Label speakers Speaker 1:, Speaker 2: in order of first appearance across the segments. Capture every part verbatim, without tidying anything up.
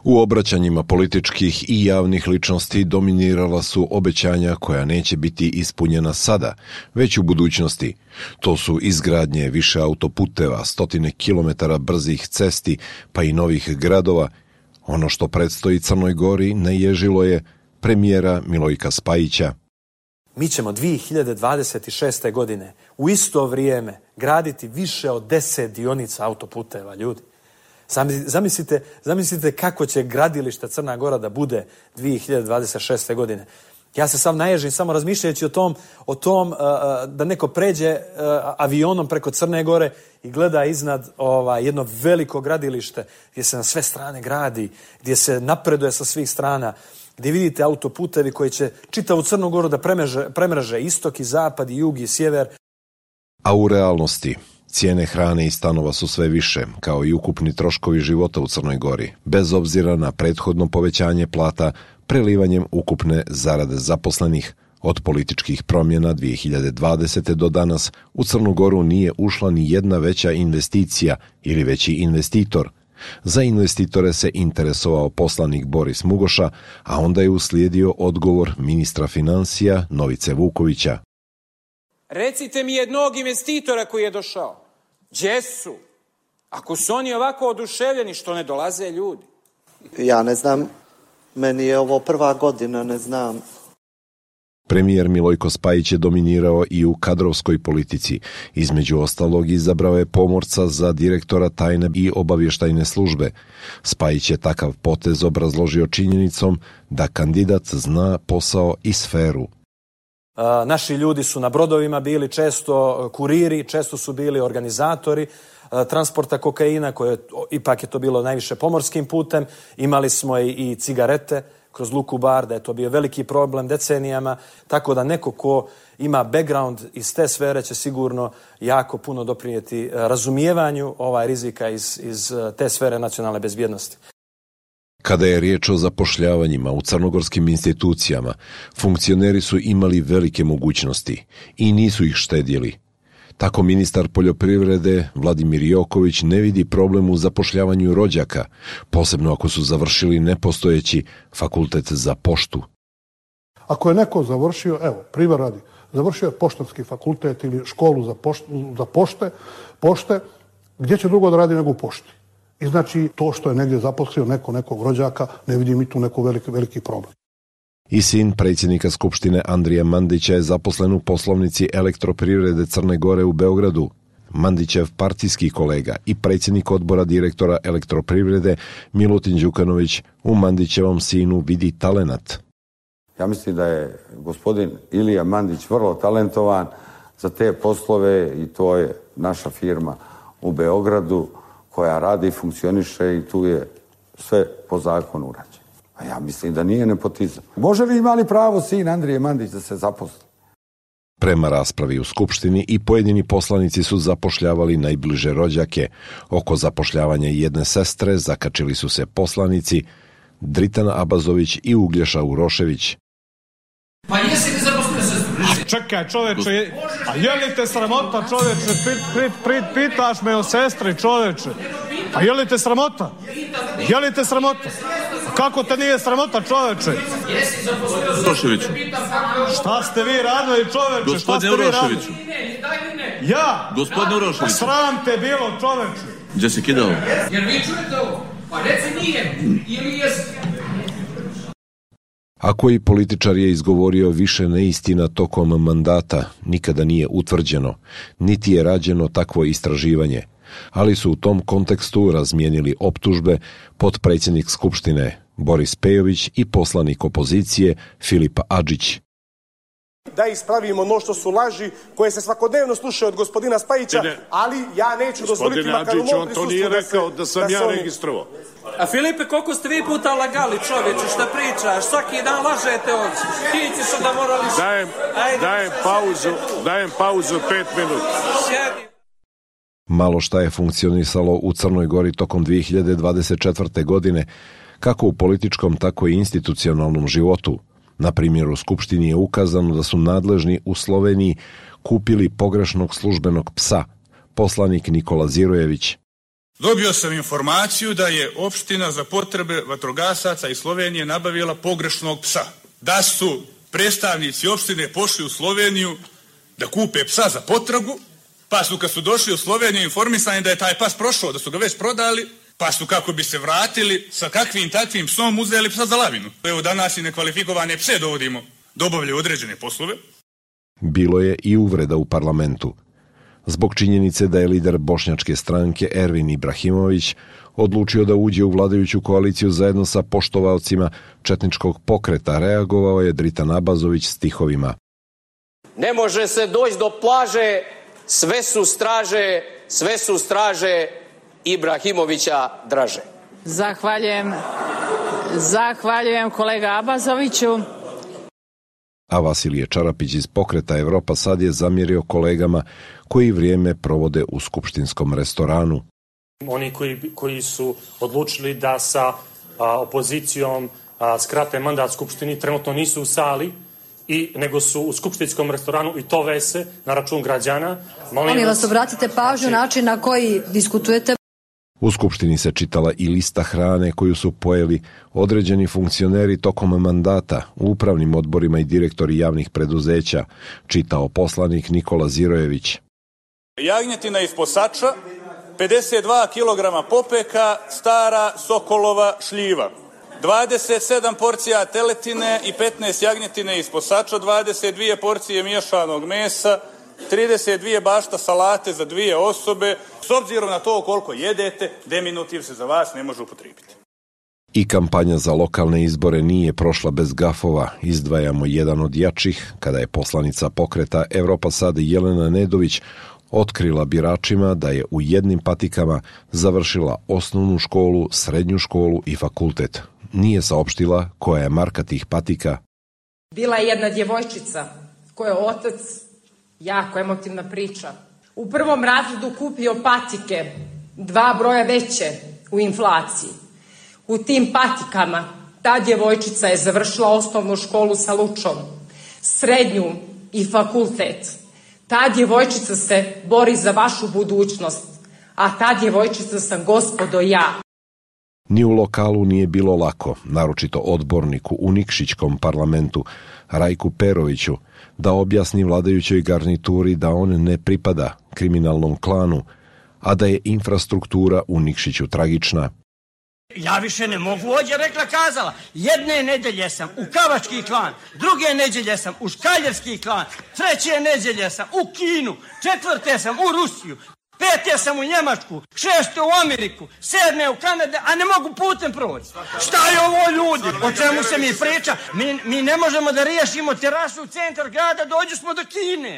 Speaker 1: U obraćanjima političkih i javnih ličnosti dominirala su obećanja koja neće biti ispunjena sada, već u budućnosti. To su izgradnje više autoputeva, stotine kilometara brzih cesti, pa i novih gradova. Ono što predstoji Crnoj Gori naježilo je premijera Milojka Spajića.
Speaker 2: Mi ćemo dvije hiljade dvadeset šeste. godine u isto vrijeme graditi više od deset dionica autoputeva, ljudi. Zamislite, zamislite kako će gradilište Crna Gora da bude dvije hiljade dvadeset šeste. godine. Ja se sam naježim samo razmišljajući o tom, o tom uh, da neko pređe uh, avionom preko Crne Gore i gleda iznad ovaj, jedno veliko gradilište gdje se na sve strane gradi, gdje se napreduje sa svih strana, gdje vidite autoputevi koji će čitavu Crnu Goru da premreže, premreže istok i zapad i jug i sjever.
Speaker 1: A u realnosti cijene hrane i stanova su sve više, kao i ukupni troškovi života u Crnoj Gori, bez obzira na prethodno povećanje plata prelivanjem ukupne zarade zaposlenih. Od političkih promjena dvije hiljade dvadesete. do danas u Crnu Goru nije ušla ni jedna veća investicija ili veći investitor. Za investitore se interesovao poslanik Boris Mugoša, a onda je uslijedio odgovor ministra financija Novice Vukovića.
Speaker 3: Recite mi jednog investitora koji je došao. Gdje su? Ako su oni ovako oduševljeni, što ne dolaze ljudi?
Speaker 4: Ja ne znam, meni je ovo prva godina, ne znam.
Speaker 1: Premijer Milojko Spajić je dominirao i u kadrovskoj politici. Između ostalog izabrao je pomorca za direktora tajne i obavještajne službe. Spajić je takav potez obrazložio činjenicom da kandidat zna posao i sferu.
Speaker 2: Uh, naši ljudi su na brodovima bili često kuriri, često su bili organizatori uh, transporta kokaina, koje ipak je to bilo najviše pomorskim putem. Imali smo i, i cigarete kroz Luku Bar, da je to bio veliki problem decenijama, tako da neko ko ima background iz te sfere će sigurno jako puno doprinijeti razumijevanju ovaj rizika iz, iz te sfere nacionalne bezbjednosti.
Speaker 1: Kada je riječ o zapošljavanjima u crnogorskim institucijama, funkcioneri su imali velike mogućnosti i nisu ih štedjeli. Tako ministar poljoprivrede Vladimir Joković ne vidi problem u zapošljavanju rođaka, posebno ako su završili nepostojeći fakultet za poštu.
Speaker 5: Ako je neko završio, evo, primjer radi, završio je poštanski fakultet ili školu za, pošt, za pošte, pošte, gdje će drugo da radi nego u pošti? I znači to što je negdje zaposlio neko nekog rođaka, ne vidim i tu neko veliki, veliki problem.
Speaker 1: I sin predsjednika Skupštine Andrija Mandića je zaposlen u poslovnici Elektroprivrede Crne Gore u Beogradu. Mandićev partijski kolega i predsjednik odbora direktora Elektroprivrede Milutin Đukanović u Mandićevom sinu vidi talenat.
Speaker 6: Ja mislim da je gospodin Ilija Mandić vrlo talentovan za te poslove i to je naša firma u Beogradu koja radi i funkcioniše i tu je sve po zakonu urađeno. A ja mislim da nije nepotizam. Može li imali pravo sin Andrije Mandić da se zaposli?
Speaker 1: Prema raspravi u Skupštini i pojedini poslanici su zapošljavali najbliže rođake. Oko zapošljavanja jedne sestre zakačili su se poslanici Dritan Abazović i Uglješa Urošević.
Speaker 7: Pa jesi li zaposlio sestru?
Speaker 8: A čekaj čoveče, a je li te sramota čoveče, pit, pit, pit, pitaš me o sestri čoveče, a je li te sramota? Je li te sramota? Kako te nije sramota čoveče?
Speaker 7: Jesi zaposlio
Speaker 9: Uroševiću.
Speaker 8: Šta ste vi radili čoveče?
Speaker 9: Gospodine Uroševiću.
Speaker 8: Ja?
Speaker 9: Gospodine Uroševiću.
Speaker 8: Sram te bilo čoveče.
Speaker 9: Gdje si kidao?
Speaker 7: Jer vi čujete ovo? Pa reci nije, ili jesi?
Speaker 1: Ako i političar je izgovorio više neistina tokom mandata, nikada nije utvrđeno, niti je rađeno takvo istraživanje, ali su u tom kontekstu razmijenili optužbe potpredsjednik Skupštine Boris Pejović i poslanik opozicije Filip Adžić.
Speaker 10: Da ispravimo ono što su laži koje se svakodnevno slušaju od gospodina Spajića, ne, ali ja neću dozvoliti makar u mom prisustvu
Speaker 11: on to nije rekao da,
Speaker 10: da
Speaker 11: sam
Speaker 10: da
Speaker 11: ja
Speaker 10: oni...
Speaker 11: registrovao.
Speaker 3: A Filipe, koliko ste vi puta lagali čovječe, šta pričaš? Svaki dan lažete ovdje. Ti su da morali...
Speaker 11: Dajem, dajem pauzu, dajem pauzu pet minuta.
Speaker 3: Sjedi.
Speaker 1: Malo šta je funkcionisalo u Crnoj Gori tokom dvije hiljade dvadeset četvrte. godine, kako u političkom, tako i institucionalnom životu. Na primjer, u Skupštini je ukazano da su nadležni u Sloveniji kupili pogrešnog službenog psa, poslanik Nikola Zirojević.
Speaker 12: Dobio sam informaciju da je opština za potrebe vatrogasaca iz Slovenije nabavila pogrešnog psa. Da su predstavnici opštine pošli u Sloveniju da kupe psa za potragu, pa su kad su došli u Sloveniju informisani da je taj pas prošao, da su ga već prodali, pa su kako bi se vratili sa kakvim takvim psom uzeli psa za lavinu. Evo danas i nekvalifikovane pse dovodimo da obavljaju određene poslove.
Speaker 1: Bilo je i uvreda u parlamentu. Zbog činjenice da je lider bošnjačke stranke Ervin Ibrahimović odlučio da uđe u vladajuću koaliciju zajedno sa poštovalcima četničkog pokreta, reagovao je Dritan Abazović stihovima.
Speaker 13: Ne može se doći do plaže, sve su straže, sve su straže Ibrahimovića draže.
Speaker 14: Zahvaljujem, zahvaljujem kolega Abazoviću.
Speaker 1: A Vasilije Čarapić iz pokreta Evropa sad je zamjerio kolegama koji vrijeme provode u skupštinskom restoranu.
Speaker 15: Oni koji, koji su odlučili da sa a, opozicijom a, skrate mandat skupštini trenutno nisu u sali, i, nego su u skupštinskom restoranu i to vese na račun građana.
Speaker 16: Molim, Molim vas, obratite pažnju na način na koji diskutujete.
Speaker 1: U skupštini se čitala i lista hrane koju su pojeli određeni funkcioneri tokom mandata u upravnim odborima i direktori javnih preduzeća, čitao poslanik Nikola Zirojević.
Speaker 12: Jagnjetina iz Posača, pedeset dva kilograma popeka, stara sokolova šljiva. dvadeset sedam porcija teletine i petnaest jagnjetine iz Posača, dvadeset dvije porcije miješanog mesa, trideset dvije bašta salate za dvije osobe. S obzirom na to koliko jedete, deminutiv se za vas ne može upotrijebiti.
Speaker 1: I kampanja za lokalne izbore nije prošla bez gafova. Izdvajamo jedan od jačih, kada je poslanica pokreta Evropa Sad Jelena Nedović otkrila biračima da je u jednim patikama završila osnovnu školu, srednju školu i fakultet. Nije saopštila koja je marka tih patika.
Speaker 17: Bila je jedna djevojčica koja je otac, jako emotivna priča, u prvom razredu kupio patike, dva broja veće u inflaciji. U tim patikama ta djevojčica je završila osnovnu školu sa Lučom, srednju i fakultet. Ta djevojčica se bori za vašu budućnost, a ta djevojčica sam gospodo ja.
Speaker 1: Ni u lokalu nije bilo lako, naročito odborniku u Nikšićkom parlamentu, Rajku Peroviću, da objasni vladajućoj garnituri da on ne pripada kriminalnom klanu, a da je infrastruktura u Nikšiću tragična.
Speaker 18: Ja više ne mogu, ovdje rekla kazala, jedne nedelje sam u Kavački klan, druge nedelje sam u Škaljerski klan, treće nedelje sam u Kinu, četvrte sam u Rusiju, pete sam u Njemačku, šeste u Ameriku, sedme u Kanade, a ne mogu putem proći. Šta je ovo ljudi? O čemu se mi priča? Mi, mi ne možemo da riješimo terasu u centar grada, dođu smo do Kine.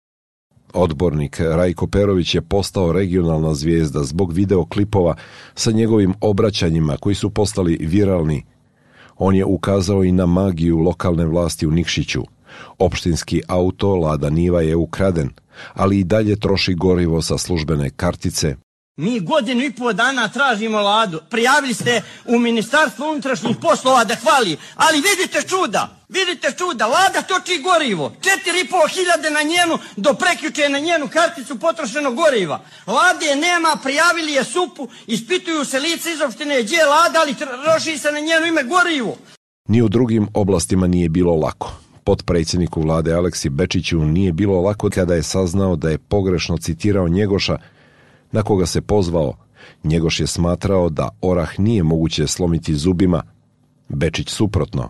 Speaker 1: Odbornik Rajko Perović je postao regionalna zvijezda zbog videoklipova sa njegovim obraćanjima koji su postali viralni. On je ukazao i na magiju lokalne vlasti u Nikšiću. Opštinski auto Lada Niva je ukraden, ali i dalje troši gorivo sa službene kartice.
Speaker 18: Mi godinu i pol dana tražimo Ladu. Prijavili ste u Ministarstvo unutrašnjih poslova da hvali, ali vidite čuda, vidite čuda, Lada toči gorivo. Četiri i pol hiljade na njenu, do prekjuče na njenu karticu potrošeno goriva. Lade nema, prijavili je supu, ispituju se lice iz opštine gdje je Lada, ali troši se na njeno ime gorivo.
Speaker 1: Ni u drugim oblastima nije bilo lako. Potpredsjedniku vlade Aleksi Bečiću nije bilo lako kada je saznao da je pogrešno citirao Njegoša, na koga se pozvao. Njegoš je smatrao da orah nije moguće slomiti zubima, Bečić suprotno.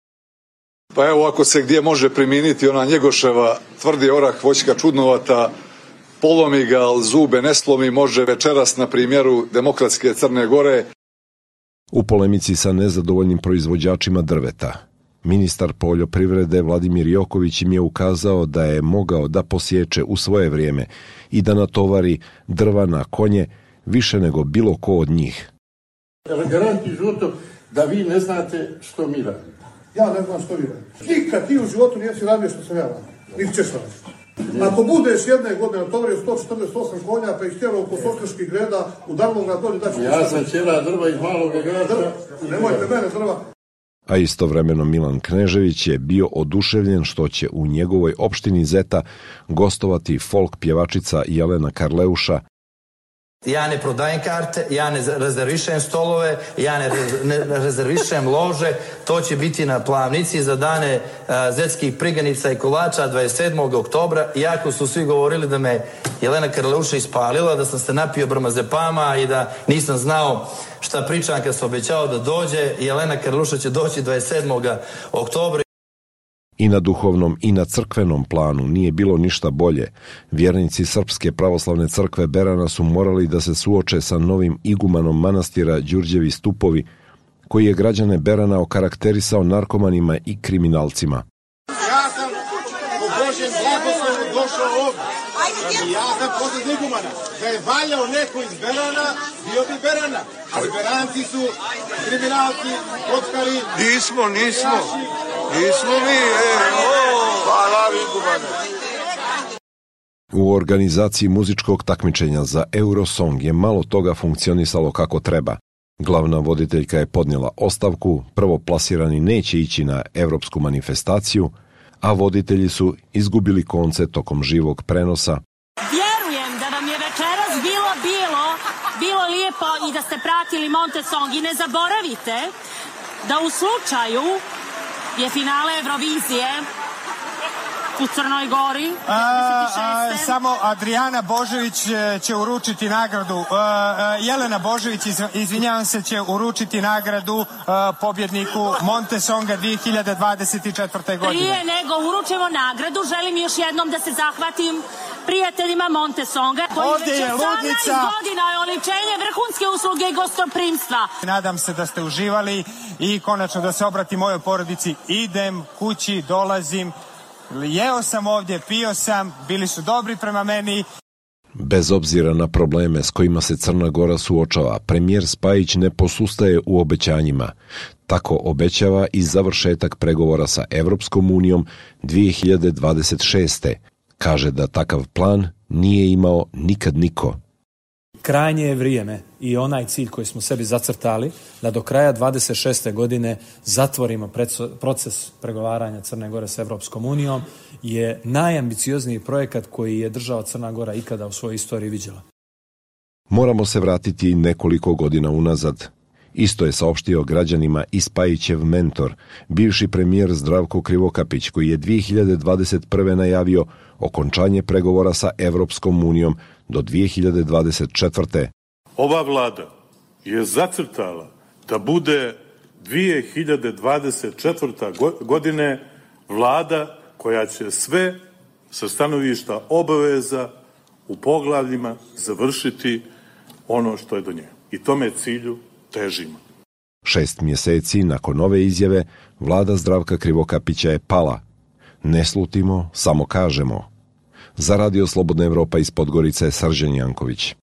Speaker 19: Pa evo, ako se gdje može primijeniti ona Njegoševa tvrdi orah voćka čudnovata, polomi ga, ali zube ne slomi, može večeras na primjeru demokratske Crne Gore.
Speaker 1: U polemici sa nezadovoljnim proizvođačima drveta, ministar poljoprivrede Vladimir Joković im je ukazao da je mogao da posječe u svoje vrijeme i da natovari drva na konje više nego bilo ko od njih.
Speaker 20: Garanti žuto da vi ne znate što mi radimo.
Speaker 5: Ja ne znam što vi radite. Nikad ti u životu nisi radio što sam ja radio. Niti ćeš raditi. Ako budeš jedne godine natovario sto četrdeset osam konja pa ih tjerao oko Sokrških greda u Darvograd dolje da ću...
Speaker 20: Ja sam ćera drva iz Malog Grada.
Speaker 5: Nemojte mene drva.
Speaker 1: A istovremeno Milan Knežević je bio oduševljen što će u njegovoj opštini Zeta gostovati folk pjevačica Jelena Karleuša.
Speaker 21: Ja ne prodajem karte, ja ne rezervišem stolove, ja ne, ne rezervišem lože, to će biti na Plavnici za dane a, zetskih priganica i kolača dvadeset sedmog oktobra, iako su svi govorili da me Jelena Karleuša ispalila, da sam se napio brmazepama i da nisam znao šta pričam kad sam obećao da dođe. Jelena Karleuša će doći dvadeset sedmog oktobra.
Speaker 1: I na duhovnom i na crkvenom planu nije bilo ništa bolje. Vjernici Srpske pravoslavne crkve Berana su morali da se suoče sa novim igumanom manastira Đurđevi Stupovi, koji je građane Berana okarakterisao narkomanima i kriminalcima.
Speaker 10: Ja sam po Božjem blagoslovu došao ovdje. Ja sam posled igumana. Da je valjao neko iz Berana, bio bi Berana. Ali Beranci su kriminalci, kockari.
Speaker 11: Nismo, nismo. Nismo mi, e, o, hvala igumane.
Speaker 1: U organizaciji muzičkog takmičenja za Eurosong je malo toga funkcionisalo kako treba. Glavna voditeljka je podnijela ostavku, prvoplasirani neće ići na evropsku manifestaciju, a voditelji su izgubili konce tokom živog prenosa.
Speaker 22: Vjerujem da vam je večeras bilo bilo, bilo lijepo i da ste pratili Montesong i ne zaboravite da u slučaju je finale Eurovizije u Crnoj Gori.
Speaker 3: A, a, samo Adriana Božović će uručiti nagradu. A, a, Jelena Božović, iz, izvinjavam se, će uručiti nagradu a, pobjedniku Montesonga dvije hiljade dvadeset četvrte. godine.
Speaker 22: Prije nego uručimo nagradu, želim još jednom da se zahvatim prijateljima Montesonga, koji
Speaker 3: Ovdje
Speaker 22: već
Speaker 3: je
Speaker 22: osamnaest
Speaker 3: ludnica.
Speaker 22: godina je oličenje vrhunske usluge i gostoprimstva.
Speaker 3: Nadam se da ste uživali i konačno da se obrati mojoj porodici. Idem kući, dolazim, jeo sam ovdje, pio sam, bili su dobri prema meni.
Speaker 1: Bez obzira na probleme s kojima se Crna Gora suočava, premijer Spajić ne posustaje u obećanjima. Tako obećava i završetak pregovora sa Evropskom unijom dvije hiljade dvadeset šeste. Kaže da takav plan nije imao nikad niko.
Speaker 2: Krajnje je vrijeme i onaj cilj koji smo sebi zacrtali da do kraja dvadeset šeste. godine zatvorimo proces pregovaranja Crne Gore sa Evropskom unijom je najambiciozniji projekat koji je država Crna Gora ikada u svojoj istoriji viđala.
Speaker 1: Moramo se vratiti nekoliko godina unazad. Isto je saopštio građanima i Spajićev mentor, bivši premijer Zdravko Krivokapić, koji je dvije hiljade dvadeset prve. najavio okončanje pregovora sa Evropskom unijom do dvije hiljade dvadeset četvrte.
Speaker 11: Ova vlada je zacrtala da bude dvije hiljade dvadeset četvrte. godine vlada koja će sve sa stanovišta obaveza u poglavljima završiti ono što je do nje. I tome cilju težimo.
Speaker 1: Šest mjeseci nakon ove izjave, vlada Zdravka Krivokapića je pala. Ne slutimo, samo kažemo. Za Radio Slobodna Evropa iz Podgorice, Srđan Janković.